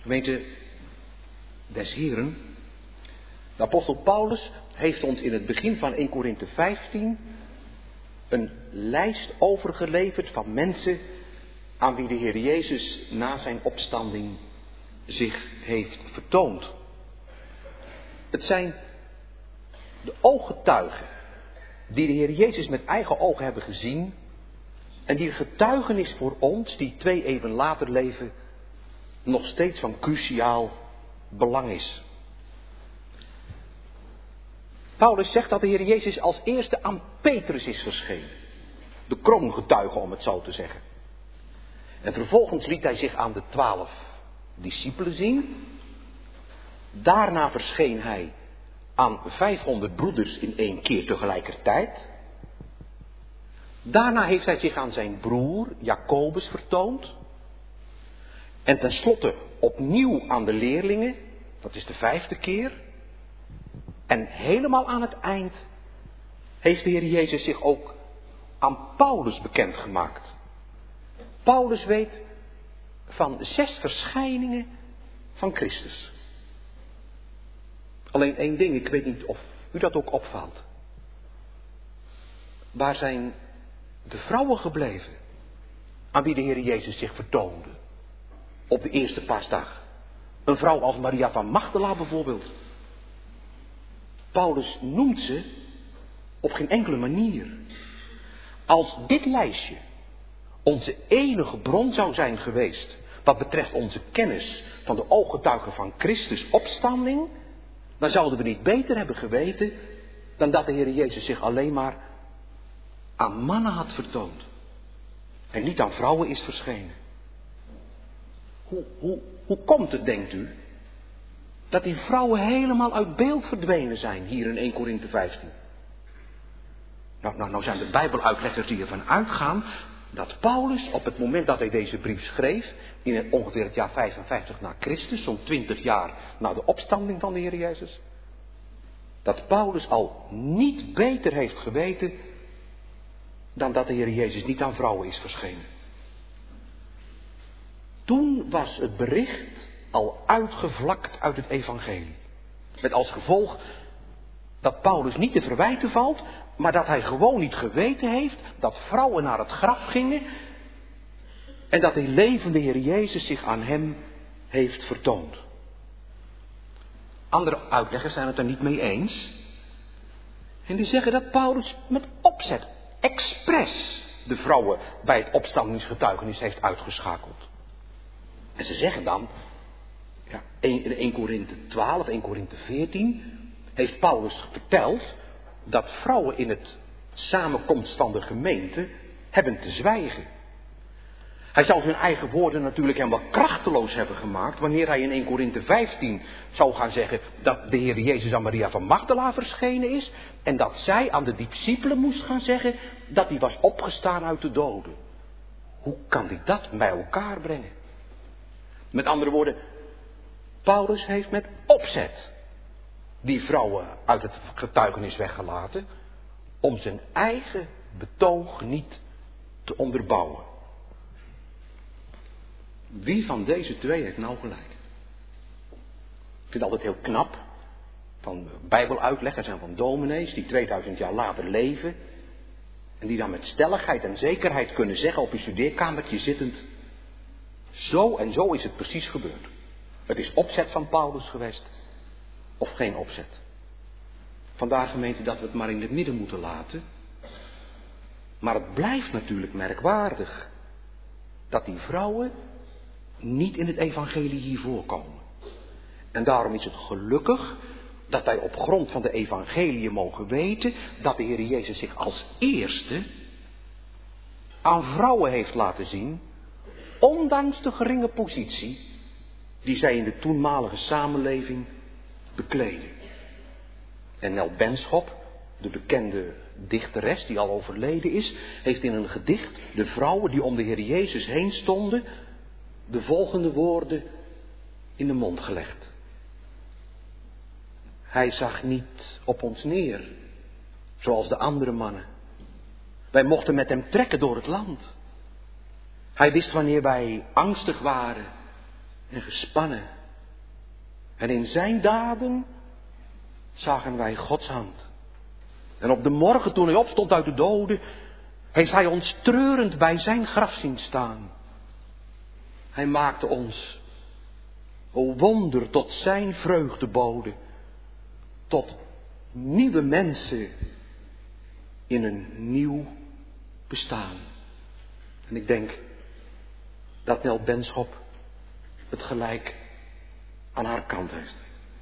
Gemeente des Heren, de apostel Paulus heeft ons in het begin van 1 Korinthe 15 een lijst overgeleverd van mensen aan wie de Heer Jezus na zijn opstanding zich heeft vertoond. Het zijn de ooggetuigen die de Heer Jezus met eigen ogen hebben gezien en die getuigenis voor ons, die 2 eeuwen later leven, nog steeds van cruciaal belang is. Paulus zegt dat de Heer Jezus als eerste aan Petrus is verschenen. De kroongetuige, om het zo te zeggen. En vervolgens liet hij zich aan de 12 discipelen zien. Daarna verscheen hij aan 500 broeders in 1 keer tegelijkertijd. Daarna heeft hij zich aan zijn broer Jacobus vertoond. En tenslotte opnieuw aan de leerlingen, dat is de 5e keer. En helemaal aan het eind heeft de Heer Jezus zich ook aan Paulus bekendgemaakt. Paulus weet van 6 verschijningen van Christus. Alleen 1 ding, ik weet niet of u dat ook opvalt. Waar zijn de vrouwen gebleven aan wie de Heer Jezus zich vertoonde op de eerste paasdag? Een vrouw als Maria van Magdala bijvoorbeeld. Paulus noemt ze op geen enkele manier. Als dit lijstje onze enige bron zou zijn geweest wat betreft onze kennis van de ooggetuigen van Christus opstanding, dan zouden we niet beter hebben geweten dan dat de Heer Jezus zich alleen maar aan mannen had vertoond en niet aan vrouwen is verschenen. Hoe komt het, denkt u, dat die vrouwen helemaal uit beeld verdwenen zijn hier in 1 Korinthe 15? Nou zijn de Bijbeluitleggers die ervan uitgaan dat Paulus op het moment dat hij deze brief schreef, in ongeveer het jaar 55 na Christus, zo'n 20 jaar na de opstanding van de Heer Jezus, dat Paulus al niet beter heeft geweten dan dat de Heer Jezus niet aan vrouwen is verschenen. Toen was het bericht al uitgevlakt uit het evangelie. Met als gevolg dat Paulus niet te verwijten valt, maar dat hij gewoon niet geweten heeft dat vrouwen naar het graf gingen en dat de levende Heer Jezus zich aan hem heeft vertoond. Andere uitleggers zijn het er niet mee eens. En die zeggen dat Paulus met opzet, expres, de vrouwen bij het opstandingsgetuigenis heeft uitgeschakeld. En ze zeggen dan, in 1 Korinthe 12, 1 Korinthe 14, heeft Paulus verteld dat vrouwen in het samenkomst van de gemeente hebben te zwijgen. Hij zou zijn eigen woorden natuurlijk helemaal krachteloos hebben gemaakt wanneer hij in 1 Korinthe 15 zou gaan zeggen dat de Heer Jezus aan Maria van Magdala verschenen is en dat zij aan de discipelen moest gaan zeggen dat hij was opgestaan uit de doden. Hoe kan hij dat bij elkaar brengen? Met andere woorden, Paulus heeft met opzet die vrouwen uit het getuigenis weggelaten om zijn eigen betoog niet te onderbouwen. Wie van deze 2 heeft nou gelijk? Ik vind het altijd heel knap van bijbeluitleggers en van dominees die 2000 jaar later leven en die dan met stelligheid en zekerheid kunnen zeggen op je studeerkamertje zittend: zo en zo is het precies gebeurd. Het is opzet van Paulus geweest of geen opzet. Vandaar, gemeente, dat we het maar in het midden moeten laten. Maar het blijft natuurlijk merkwaardig dat die vrouwen niet in het evangelie hier voorkomen. En daarom is het gelukkig dat wij op grond van de evangelie mogen weten dat de Heer Jezus zich als eerste aan vrouwen heeft laten zien, ondanks de geringe positie die zij in de toenmalige samenleving bekleden. En Nel Benschop, de bekende dichteres die al overleden is, heeft in een gedicht de vrouwen die om de Heer Jezus heen stonden de volgende woorden in de mond gelegd. Hij zag niet op ons neer, zoals de andere mannen. Wij mochten met hem trekken door het land. Hij wist wanneer wij angstig waren en gespannen. En in zijn daden zagen wij Gods hand. En op de morgen toen hij opstond uit de doden, heeft hij ons treurend bij zijn graf zien staan. Hij maakte ons, o wonder, tot zijn vreugdebode, tot nieuwe mensen in een nieuw bestaan. En ik denk dat Nel Benschop het gelijk aan haar kant heeft.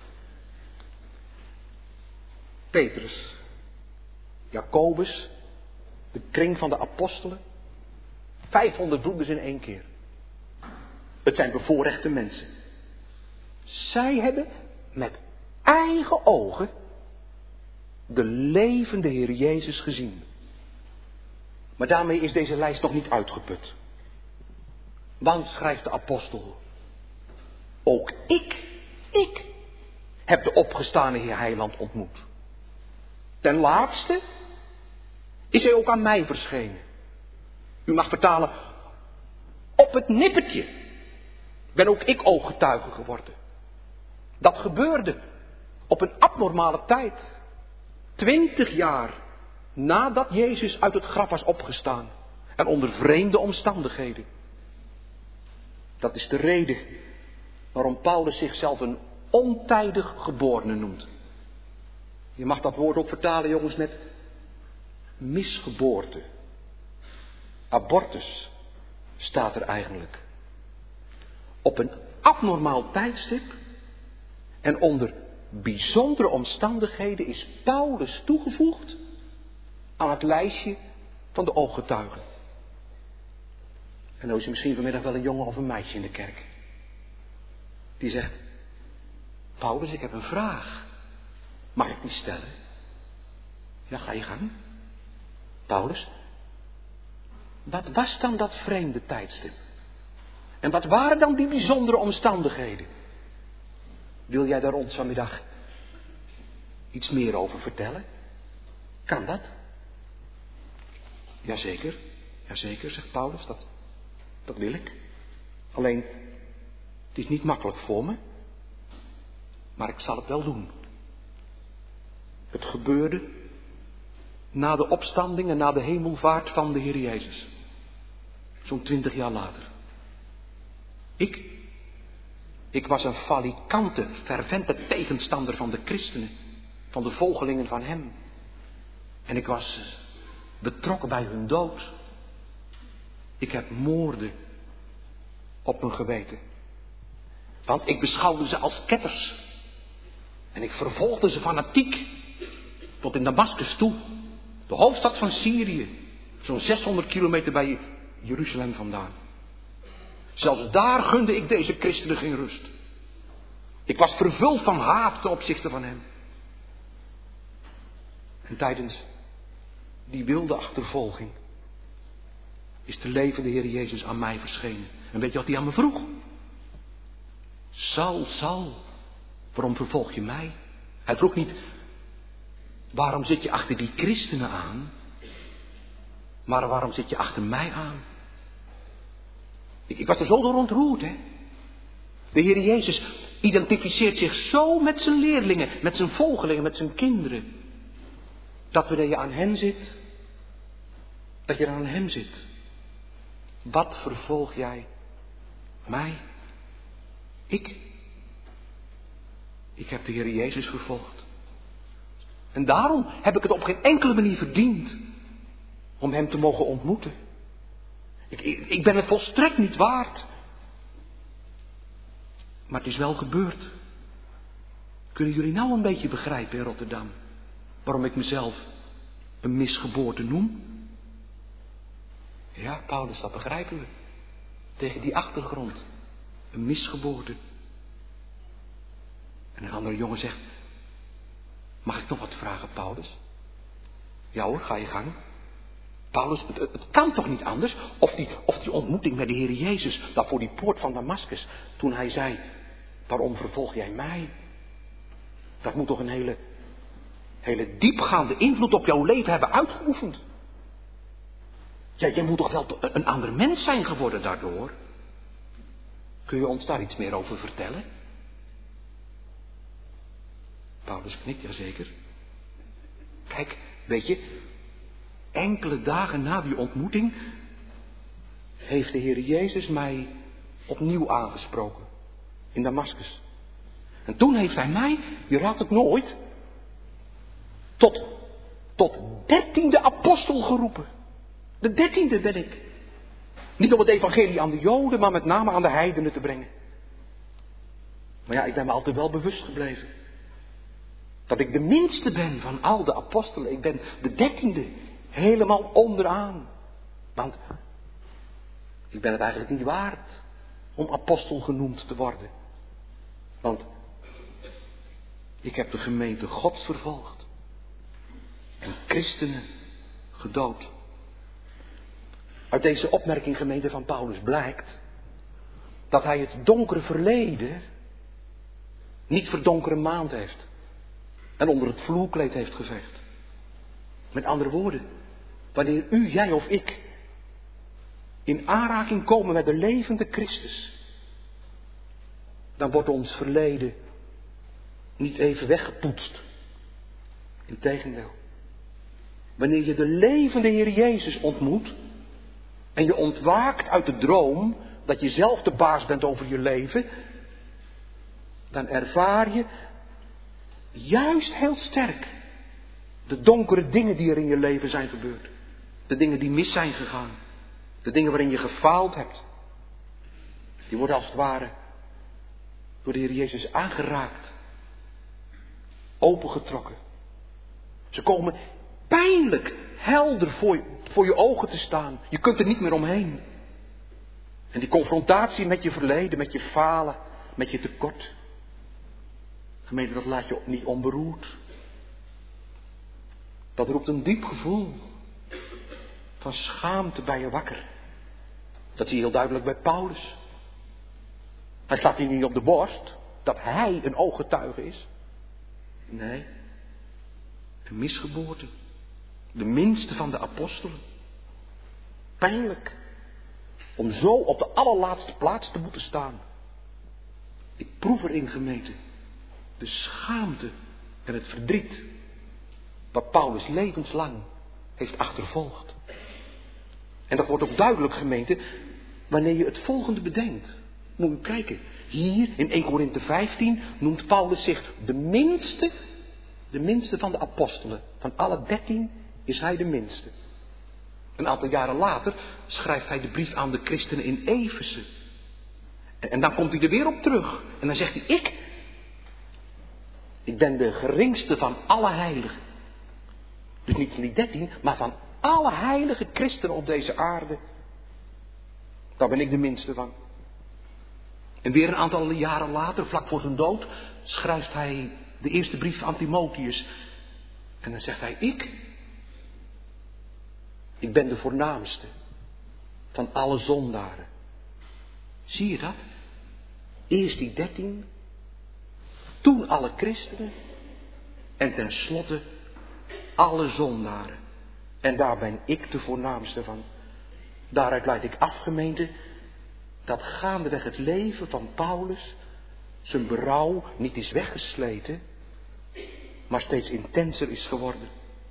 Petrus, Jacobus, de kring van de apostelen, 500 broeders in één keer. Het zijn bevoorrechte mensen. Zij hebben met eigen ogen de levende Heer Jezus gezien. Maar daarmee is deze lijst nog niet uitgeput. Want, schrijft de apostel, ook ik heb de opgestane Heer Heiland ontmoet. Ten laatste is hij ook aan mij verschenen. U mag vertalen, op het nippertje ben ook ik ooggetuige geworden. Dat gebeurde op een abnormale tijd. 20 jaar nadat Jezus uit het graf was opgestaan. En onder vreemde omstandigheden. Dat is de reden waarom Paulus zichzelf een ontijdig geborene noemt. Je mag dat woord ook vertalen, jongens, met misgeboorte. Abortus staat er eigenlijk. Op een abnormaal tijdstip en onder bijzondere omstandigheden is Paulus toegevoegd aan het lijstje van de ooggetuigen. En dan is er misschien vanmiddag wel een jongen of een meisje in de kerk. Die zegt, Paulus, ik heb een vraag. Mag ik die stellen? Ja, ga je gang. Paulus, wat was dan dat vreemde tijdstip? En wat waren dan die bijzondere omstandigheden? Wil jij daar ons vanmiddag iets meer over vertellen? Kan dat? Jazeker, zegt Paulus, dat wil ik. Alleen, het is niet makkelijk voor me, maar ik zal het wel doen. Het gebeurde na de opstanding en na de hemelvaart van de Heer Jezus. Zo'n 20 jaar later. Ik was een falikante, fervente tegenstander van de christenen, van de volgelingen van hem. En ik was betrokken bij hun dood. Ik heb moorden op mijn geweten. Want ik beschouwde ze als ketters. En ik vervolgde ze fanatiek. Tot in Damascus toe. De hoofdstad van Syrië. Zo'n 600 kilometer bij Jeruzalem vandaan. Zelfs daar gunde ik deze christenen geen rust. Ik was vervuld van haat ten opzichte van hem. En tijdens die wilde achtervolging is de levende Heer Jezus aan mij verschenen. En weet je wat hij aan me vroeg? Saul, Saul, waarom vervolg je mij? Hij vroeg niet, waarom zit je achter die christenen aan? Maar waarom zit je achter mij aan? Ik was er zo door ontroerd, hè. De Heer Jezus identificeert zich zo met zijn leerlingen, met zijn volgelingen, met zijn kinderen. Dat wanneer je aan hen zit, dat je aan hem zit. Wat vervolg jij mij? Ik heb de Heer Jezus vervolgd. En daarom heb ik het op geen enkele manier verdiend om hem te mogen ontmoeten. Ik ben het volstrekt niet waard. Maar het is wel gebeurd. Kunnen jullie nou een beetje begrijpen in Rotterdam waarom ik mezelf een misgeboorte noem? Ja, Paulus, dat begrijpen we. Tegen die achtergrond. Een misgeboorte. En een andere jongen zegt, mag ik nog wat vragen, Paulus? Ja hoor, ga je gang. Paulus, het kan toch niet anders? Of die ontmoeting met de Heer Jezus, daar voor die poort van Damascus, toen hij zei, waarom vervolg jij mij? Dat moet toch een hele diepgaande invloed op jouw leven hebben uitgeoefend. Ja, jij moet toch wel een ander mens zijn geworden daardoor? Kun je ons daar iets meer over vertellen? Paulus knikt, jazeker. Kijk, weet je, enkele dagen na die ontmoeting heeft de Heer Jezus mij opnieuw aangesproken in Damaskus. En toen heeft hij mij, je raadt het nooit, tot 13e apostel geroepen. De 13e ben ik. Niet om het evangelie aan de Joden, maar met name aan de heidenen te brengen. Maar ja, ik ben me altijd wel bewust gebleven. Dat ik de minste ben van al de apostelen. Ik ben de 13e. Helemaal onderaan. Want ik ben het eigenlijk niet waard om apostel genoemd te worden. Want ik heb de gemeente Gods vervolgd. En christenen gedood. Uit deze opmerking, gemeente, van Paulus blijkt dat hij het donkere verleden niet verdonkere maand heeft. En onder het vloerkleed heeft geveegd. Met andere woorden, wanneer u, jij of ik in aanraking komen met de levende Christus, dan wordt ons verleden niet even weggepoetst. Integendeel. Wanneer je de levende Heer Jezus ontmoet en je ontwaakt uit de droom dat je zelf de baas bent over je leven, dan ervaar je juist heel sterk de donkere dingen die er in je leven zijn gebeurd. De dingen die mis zijn gegaan. De dingen waarin je gefaald hebt. Die worden als het ware door de Heer Jezus aangeraakt. Opengetrokken. Ze komen pijnlijk helder voor je ogen te staan. Je kunt er niet meer omheen. En die confrontatie met je verleden, met je falen, met je tekort. Gemeente, dat laat je niet onberoerd. Dat roept een diep gevoel van schaamte bij je wakker. Dat zie je heel duidelijk bij Paulus. Hij slaat hier niet op de borst dat hij een ooggetuige is. Nee, een misgeboorte. De minste van de apostelen. Pijnlijk. Om zo op de allerlaatste plaats te moeten staan. Ik proef erin, gemeente, de schaamte en het verdriet wat Paulus levenslang heeft achtervolgd. En dat wordt ook duidelijk, gemeente, wanneer je het volgende bedenkt. Moet je kijken, hier in 1 Korinthe 15 noemt Paulus zich de minste van de apostelen. Van alle 13 is hij de minste. Een aantal jaren later schrijft hij de brief aan de christenen in Efeze. En dan komt hij er weer op terug. En dan zegt hij, ik ben de geringste van alle heiligen. Dus niet van die 13, maar van alle heilige christenen op deze aarde. Daar ben ik de minste van. En weer een aantal jaren later, vlak voor zijn dood, schrijft hij de eerste brief aan Timotheus. En dan zegt hij, ik ben de voornaamste van alle zondaren. Zie je dat? Eerst die 13, toen alle christenen en tenslotte alle zondaren. En daar ben ik de voornaamste van. Daaruit leid ik af, gemeente, dat gaandeweg het leven van Paulus zijn berouw niet is weggesleten, maar steeds intenser is geworden.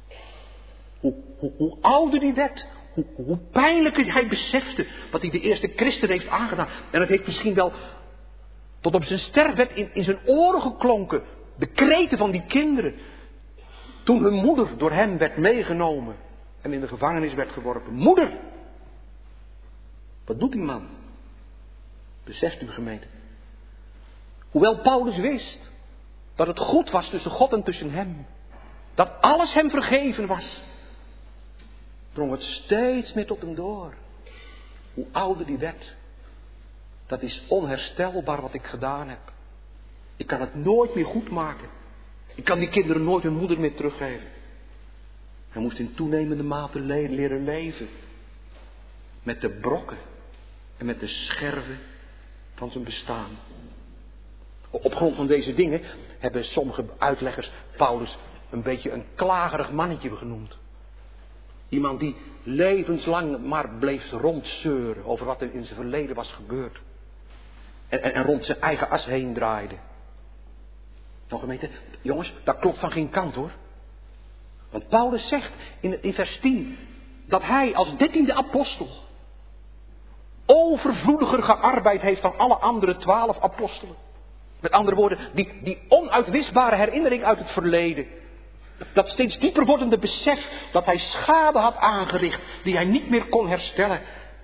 Hoe ouder die werd, hoe pijnlijker hij besefte wat hij de eerste christen heeft aangedaan. En het heeft misschien wel tot op zijn sterfbed in zijn oren geklonken. De kreten van die kinderen. Toen hun moeder door hem werd meegenomen en in de gevangenis werd geworpen. Moeder! Wat doet die man? Beseft u, gemeente. Hoewel Paulus wist dat het goed was tussen God en tussen hem. Dat alles hem vergeven was. Drong het steeds meer tot hem door. Hoe ouder die werd. Dat is onherstelbaar wat ik gedaan heb. Ik kan het nooit meer goed maken. Ik kan die kinderen nooit hun moeder meer teruggeven. Hij moest in toenemende mate leren leven. Met de brokken en met de scherven van zijn bestaan. Op grond van deze dingen hebben sommige uitleggers Paulus een beetje een klagerig mannetje genoemd. Iemand die levenslang maar bleef rondzeuren over wat er in zijn verleden was gebeurd. En rond zijn eigen as heen draaide. Nou gemeente, jongens, dat klopt van geen kant hoor. Want Paulus zegt in vers 10 dat hij als 13e apostel overvloediger gearbeid heeft dan alle andere 12 apostelen. Met andere woorden, die onuitwisbare herinnering uit het verleden. Dat steeds dieper wordende besef dat hij schade had aangericht die hij niet meer kon herstellen.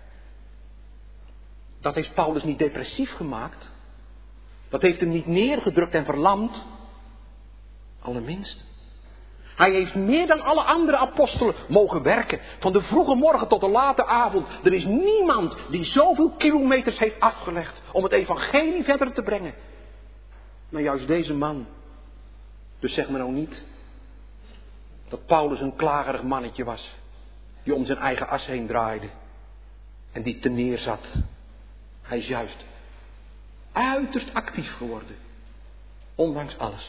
Dat heeft Paulus niet depressief gemaakt. Dat heeft hem niet neergedrukt en verlamd. Allerminst. Hij heeft meer dan alle andere apostelen mogen werken. Van de vroege morgen tot de late avond. Er is niemand die zoveel kilometers heeft afgelegd om het evangelie verder te brengen. Maar juist deze man. Dus zeg me nou niet dat Paulus een klagerig mannetje was. Die om zijn eigen as heen draaide. En die te neer zat. Hij is juist uiterst actief geworden. Ondanks alles.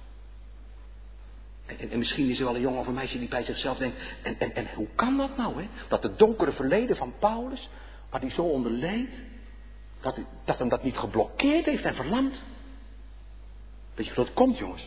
En misschien is er wel een jongen of een meisje die bij zichzelf denkt. En hoe kan dat nou? Hè? Dat het donkere verleden van Paulus, waar hij zo onder leed. Dat hem dat niet geblokkeerd heeft en verlamd. Weet je hoe dat komt, jongens?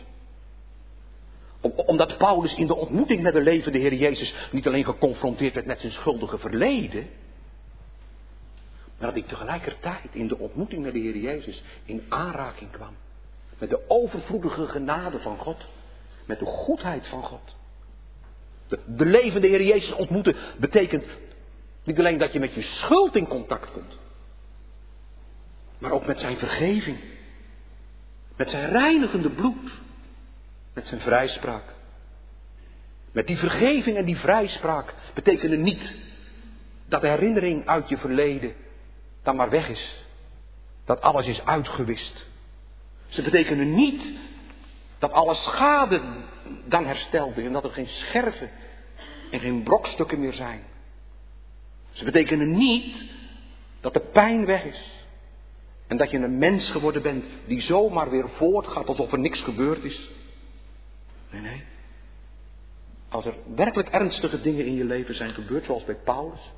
Omdat Paulus in de ontmoeting met de levende Heer Jezus niet alleen geconfronteerd werd met zijn schuldige verleden. Maar dat hij tegelijkertijd in de ontmoeting met de Heer Jezus in aanraking kwam. Met de overvloedige genade van God. Met de goedheid van God. De levende Heer Jezus ontmoeten betekent niet alleen dat je met je schuld in contact komt. Maar ook met zijn vergeving. Met zijn reinigende bloed. Met zijn vrijspraak. Met die vergeving en die vrijspraak betekenen niet dat de herinnering uit je verleden dan maar weg is. Dat alles is uitgewist. Ze betekenen niet dat alle schade dan hersteld is en dat er geen scherven en geen brokstukken meer zijn. Ze betekenen niet dat de pijn weg is. En dat je een mens geworden bent die zomaar weer voortgaat alsof er niks gebeurd is. Nee. Als er werkelijk ernstige dingen in je leven zijn gebeurd, zoals bij Paulus,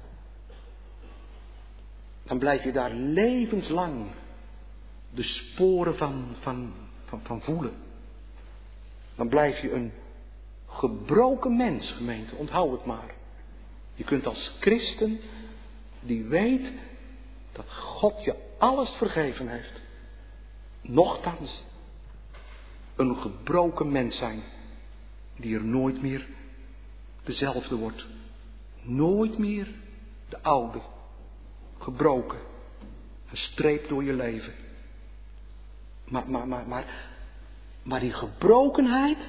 dan blijf je daar levenslang de sporen van voelen. Dan blijf je een gebroken mens, gemeente. Onthoud het maar. Je kunt als christen die weet dat God je alles vergeven heeft, nochtans een gebroken mens zijn die er nooit meer dezelfde wordt. Nooit meer de oude, gebroken, gestreept door je leven. Maar die gebrokenheid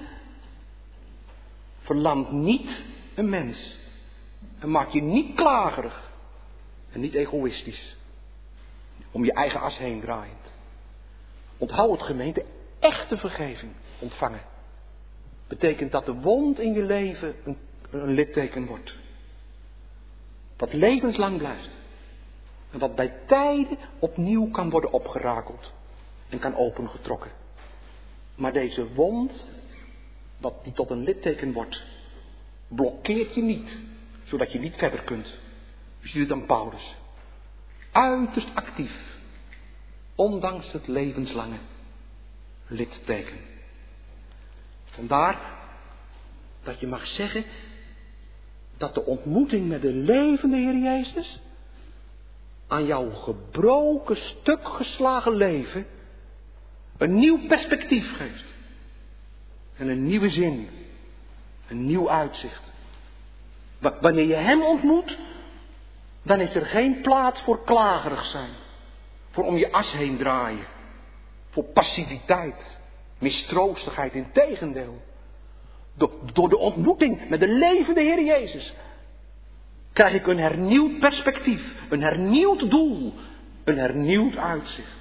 verlamt niet een mens. En maakt je niet klagerig en niet egoïstisch. Om je eigen as heen draaiend. Onthoud het, gemeente, echte vergeving ontvangen. Betekent dat de wond in je leven een litteken wordt. Dat levenslang blijft. En wat bij tijden opnieuw kan worden opgerakeld. En kan opengetrokken. Maar deze wond, wat die tot een litteken wordt, blokkeert je niet. Zodat je niet verder kunt. Dus je doet aan Paulus. Uiterst actief. Ondanks het levenslange litteken. Vandaar dat je mag zeggen dat de ontmoeting met de levende Heer Jezus aan jouw gebroken, stuk geslagen leven een nieuw perspectief geeft. En een nieuwe zin. Een nieuw uitzicht. Wanneer je hem ontmoet, dan is er geen plaats voor klagerig zijn. Voor om je as heen draaien. Voor passiviteit. Mistroostigheid, integendeel. Door de ontmoeting met de levende Heer Jezus krijg ik een hernieuwd perspectief. Een hernieuwd doel. Een hernieuwd uitzicht.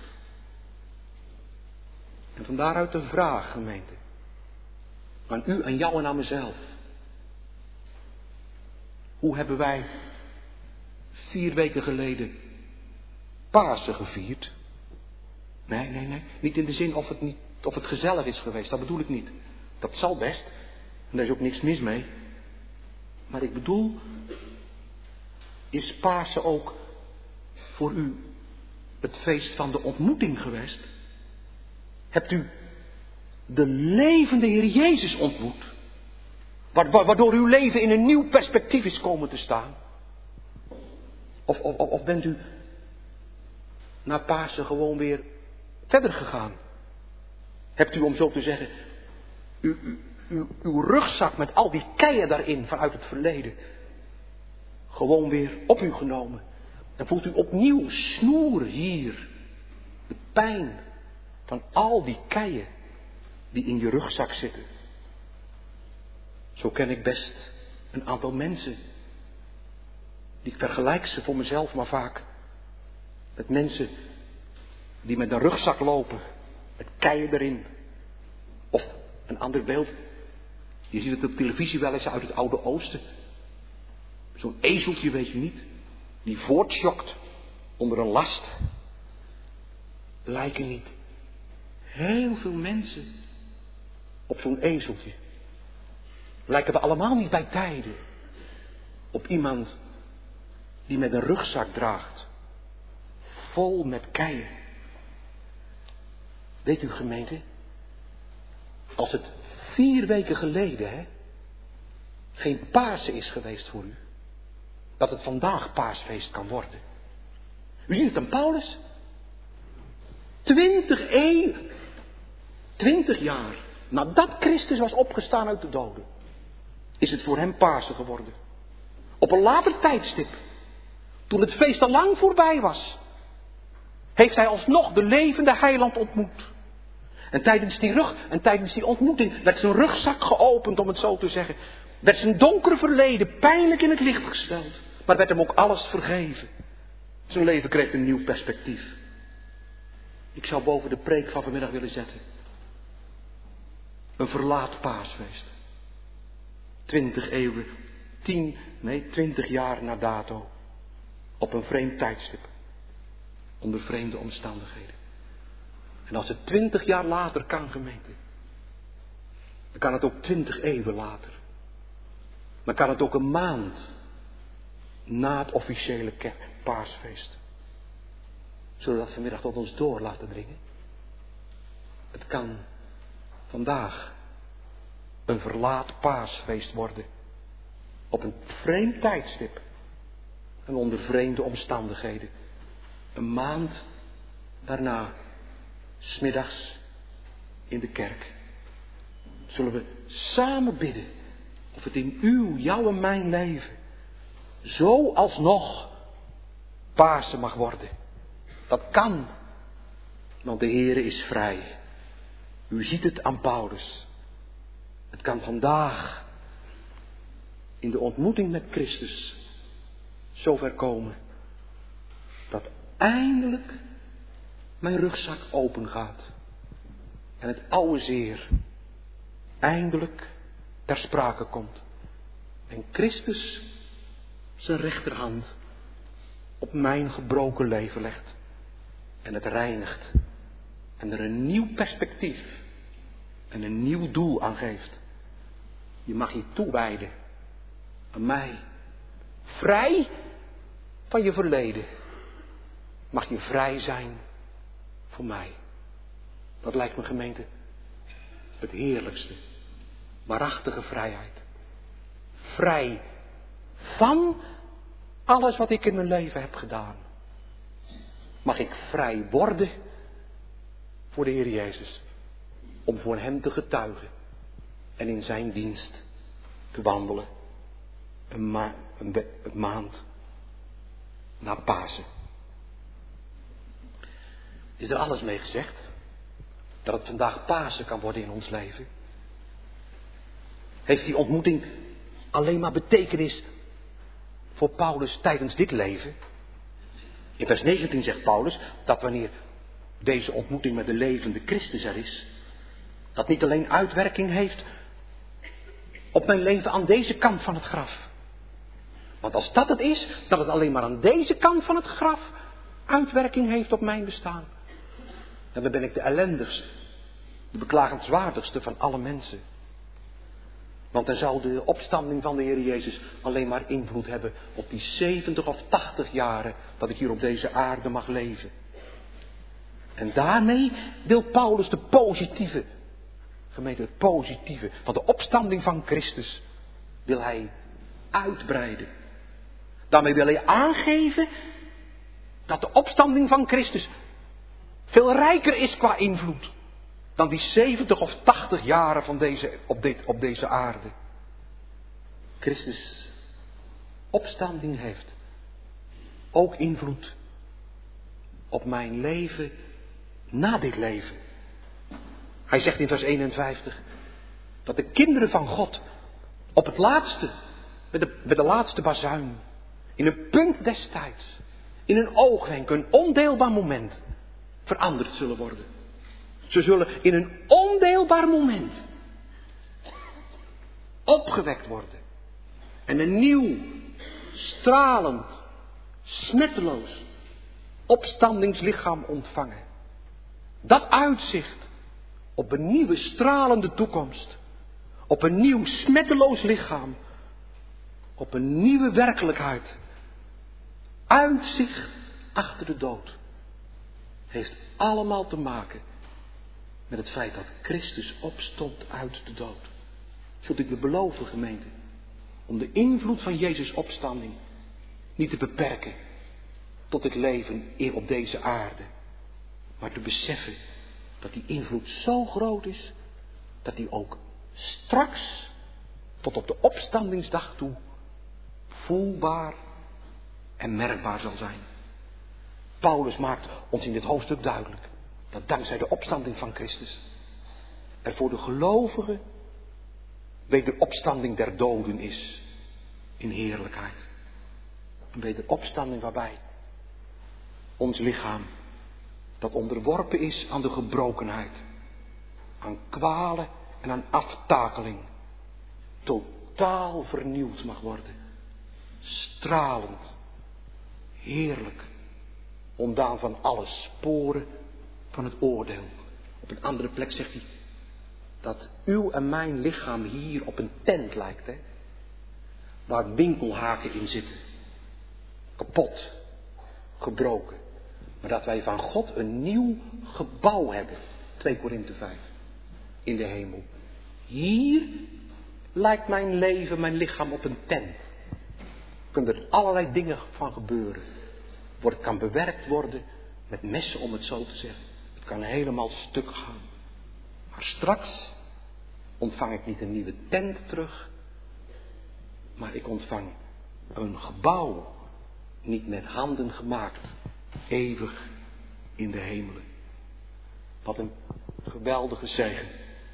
En van daaruit de vraag, gemeente. Aan u, aan jou en aan mezelf. Hoe hebben wij 4 weken geleden Pasen gevierd? Nee. Niet in de zin of het gezellig is geweest. Dat bedoel ik niet. Dat zal best. En daar is ook niks mis mee. Maar ik bedoel, is Pasen ook voor u het feest van de ontmoeting geweest? Hebt u de levende Heer Jezus ontmoet? Waardoor uw leven in een nieuw perspectief is komen te staan? Of bent u na Pasen gewoon weer verder gegaan? Hebt u, om zo te zeggen, uw rugzak met al die keien daarin vanuit het verleden gewoon weer op u genomen? En voelt u opnieuw snoeren hier de pijn van al die keien die in je rugzak zitten? Zo ken ik best een aantal mensen. Ik vergelijk ze voor mezelf maar vaak met mensen die met een rugzak lopen, met keien erin. Of een ander beeld. Je ziet het op televisie wel eens uit het Oude Oosten. Zo'n ezeltje, weet je niet, die voortschokt onder een last. Lijken niet heel veel mensen op zo'n ezeltje? Lijken we allemaal niet bij tijden op iemand die met een rugzak draagt, vol met keien? Weet u, gemeente, als het 4 weken geleden geen Pasen is geweest voor u, dat het vandaag paasfeest kan worden. U ziet het aan Paulus. 20 jaar nadat Christus was opgestaan uit de doden, is het voor hem Pasen geworden. Op een later tijdstip, toen het feest al lang voorbij was, heeft hij alsnog de levende heiland ontmoet. En tijdens die ontmoeting werd zijn rugzak geopend, om het zo te zeggen. Werd zijn donkere verleden pijnlijk in het licht gesteld. Maar werd hem ook alles vergeven. Zijn leven kreeg een nieuw perspectief. Ik zou boven de preek van vanmiddag willen zetten: een verlaat paasfeest. 20 jaar na dato. Op een vreemd tijdstip. Onder vreemde omstandigheden. En als het 20 jaar later kan, gemeente, dan kan het ook 20 eeuwen later. Dan kan het ook een maand na het officiële paasfeest. Zullen we dat vanmiddag tot ons door laten dringen? Het kan vandaag een verlaat paasfeest worden. Op een vreemd tijdstip. En onder vreemde omstandigheden. Een maand daarna, 's middags in de kerk, zullen we samen bidden of het in jouw en mijn leven zo alsnog Pasen mag worden. Dat kan, want de Heere is vrij. U ziet het aan Paulus. Het kan vandaag in de ontmoeting met Christus zover komen dat eindelijk mijn rugzak open gaat en het oude zeer eindelijk ter sprake komt en Christus zijn rechterhand op mijn gebroken leven legt en het reinigt en er een nieuw perspectief en een nieuw doel aan geeft. Je mag je toewijden aan mij, vrij van je verleden. Mag je vrij zijn voor mij. Dat lijkt me, gemeente, het heerlijkste, waarachtige vrijheid. Vrij van alles wat ik in mijn leven heb gedaan. Mag ik vrij worden voor de Heer Jezus. Om voor Hem te getuigen. En in zijn dienst te wandelen. Een maand na Pasen. Is er alles mee gezegd? Dat het vandaag Pasen kan worden in ons leven? Heeft die ontmoeting alleen maar betekenis voor Paulus tijdens dit leven? In vers 19 zegt Paulus dat wanneer deze ontmoeting met de levende Christus er is, dat niet alleen uitwerking heeft op mijn leven aan deze kant van het graf. Want als dat het is, dat het alleen maar aan deze kant van het graf uitwerking heeft op mijn bestaan, dan ben ik de ellendigste, de beklagenswaardigste van alle mensen. Want dan zou de opstanding van de Heer Jezus alleen maar invloed hebben op die 70 of 80 jaren dat ik hier op deze aarde mag leven. En daarmee wil Paulus de positieve, gemeente, het positieve van de opstanding van Christus, wil hij uitbreiden. Daarmee wil hij aangeven dat de opstanding van Christus veel rijker is qua invloed dan die 70 of 80 jaren van op deze aarde. Christus' opstanding heeft ook invloed op mijn leven na dit leven. Hij zegt in vers 51 dat de kinderen van God op het laatste, met de laatste bazuin, in een punt des tijds, in een oogwenk, een ondeelbaar moment, veranderd zullen worden. Ze zullen in een ondeelbaar moment opgewekt worden. En een nieuw, stralend, smetteloos opstandingslichaam ontvangen. Dat uitzicht op een nieuwe stralende toekomst. Op een nieuw smetteloos lichaam. Op een nieuwe werkelijkheid. Uitzicht achter de dood. Heeft allemaal te maken met het feit dat Christus opstond uit de dood. Zult u me beloven, gemeente, om de invloed van Jezus' opstanding niet te beperken tot het leven hier op deze aarde. Maar te beseffen dat die invloed zo groot is, dat die ook straks, tot op de opstandingsdag toe, voelbaar en merkbaar zal zijn. Paulus maakt ons in dit hoofdstuk duidelijk dat dankzij de opstanding van Christus er voor de gelovigen wederopstanding der doden is in heerlijkheid. Een wederopstanding waarbij ons lichaam, dat onderworpen is aan de gebrokenheid, aan kwalen en aan aftakeling, totaal vernieuwd mag worden. Stralend, heerlijk, ontdaan van alle sporen van het oordeel. Op een andere plek zegt hij dat uw en mijn lichaam hier op een tent lijkt, hè? Waar winkelhaken in zitten. Kapot, gebroken. Maar dat wij van God een nieuw gebouw hebben. 2 Korinthe 5. In de hemel. Hier lijkt mijn leven, mijn lichaam op een tent. Kunnen er allerlei dingen van gebeuren. Het kan bewerkt worden met messen, om het zo te zeggen. Het kan helemaal stuk gaan. Maar straks ontvang ik niet een nieuwe tent terug. Maar ik ontvang een gebouw. Niet met handen gemaakt. Eeuwig in de hemelen. Wat een geweldige zegen.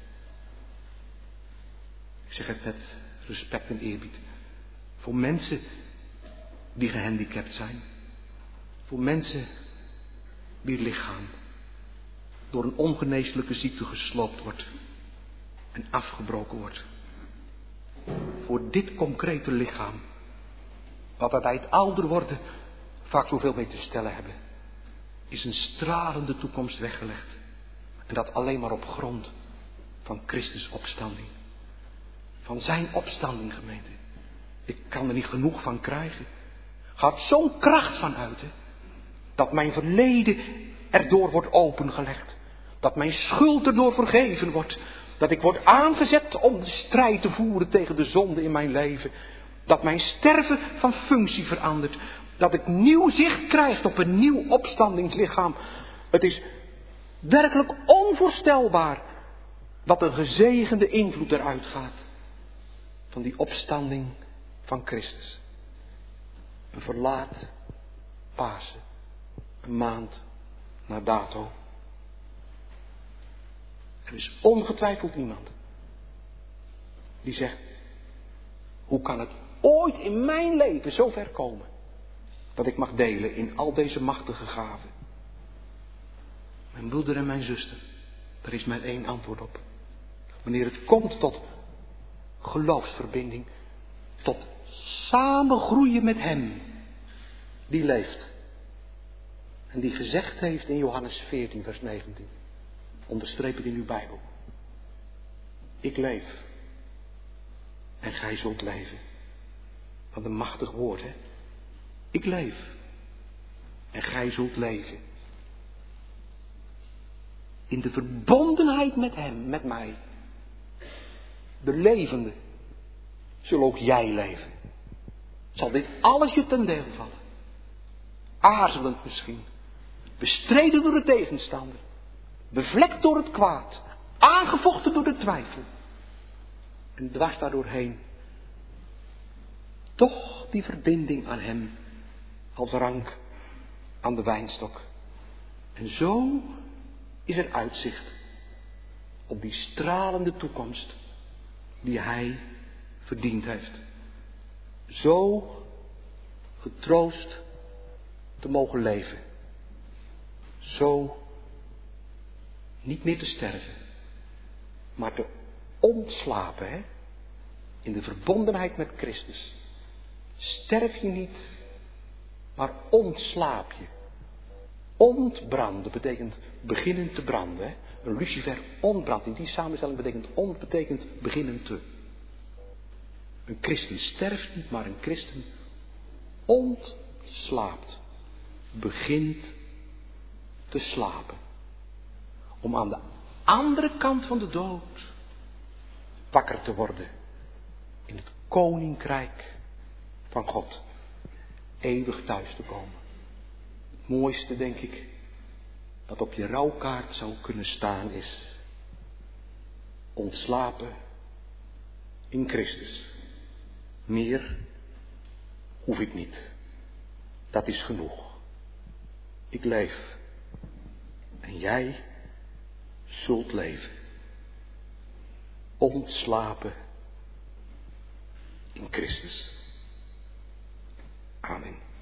Ik zeg het met respect en eerbied. Voor mensen die gehandicapt zijn. Voor mensen wier lichaam door een ongeneeslijke ziekte gesloopt wordt en afgebroken wordt. Voor dit concrete lichaam, wat we bij het ouder worden vaak zoveel mee te stellen hebben, is een stralende toekomst weggelegd. En dat alleen maar op grond van Christus opstanding. Van zijn opstanding, gemeente. Ik kan er niet genoeg van krijgen. Gaat zo'n kracht van uit, hè? Dat mijn verleden erdoor wordt opengelegd. Dat mijn schuld erdoor vergeven wordt. Dat ik word aangezet om de strijd te voeren tegen de zonde in mijn leven. Dat mijn sterven van functie verandert. Dat ik nieuw zicht krijg op een nieuw opstandingslichaam. Het is werkelijk onvoorstelbaar wat een gezegende invloed eruit gaat. Van die opstanding van Christus. Een verlaat Pasen. Een maand na dato. Er is ongetwijfeld iemand die zegt: hoe kan het ooit in mijn leven zo ver komen dat ik mag delen in al deze machtige gaven? Mijn broeder en mijn zuster, daar is maar één antwoord op. Wanneer het komt tot geloofsverbinding, tot samengroeien met hem die leeft. En die gezegd heeft in Johannes 14 vers 19. Onderstreep het in uw Bijbel. Ik leef. En gij zult leven. Wat een machtig woord, hè? Ik leef. En gij zult leven. In de verbondenheid met hem, met mij. De levende. Zul ook jij leven. Zal dit alles je ten deel vallen. Aarzelend misschien. Bestreden door de tegenstander. Bevlekt door het kwaad. Aangevochten door de twijfel. En dwars daardoorheen. Toch die verbinding aan hem. Als rank aan de wijnstok. En zo is er uitzicht. Op die stralende toekomst. Die hij verdiend heeft. Zo getroost te mogen leven. Zo niet meer te sterven. Maar te ontslapen, hè? In de verbondenheid met Christus. Sterf je niet, maar ontslaap je. Ontbranden betekent beginnen te branden. Hè? Een lucifer ontbrandt. In die samenstelling betekent beginnen te. Een christen sterft niet, maar een christen ontslaapt. Begint te slapen. Om aan de andere kant van de dood wakker te worden. In het koninkrijk van God. Eeuwig thuis te komen. Het mooiste, denk ik, dat op je rouwkaart zou kunnen staan is. Ontslapen in Christus. Meer hoef ik niet. Dat is genoeg. Ik leef. En jij zult leven. Ontslapen in Christus. Amen.